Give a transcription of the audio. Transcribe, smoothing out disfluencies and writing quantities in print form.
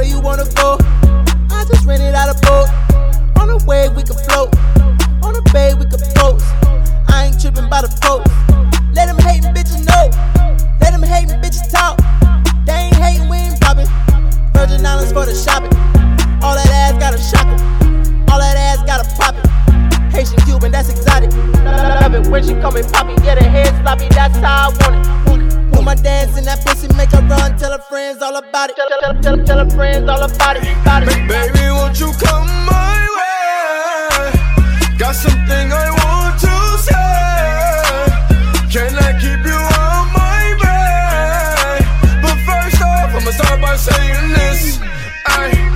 where you wanna go. I just rented out a boat. On a wave we can float. On a bay we can post. I ain't tripping by the post. Let them hatin' bitches know. Let them hatin' bitches talk. They ain't hatin', we ain't poppin'. Virgin Islands for the shopping. All that ass gotta shock 'em. All that ass gotta pop it. Haitian Cuban, that's exotic. Love it when she call me poppy. Yeah, the head sloppy, that's how I want it. Put my dance in that pussy, make her run. Tell her friends all about it. Tell her friends all about it. Baby, won't you come my way? Got something I want to say. Can I keep you on my way? But first off, I'ma start by saying this.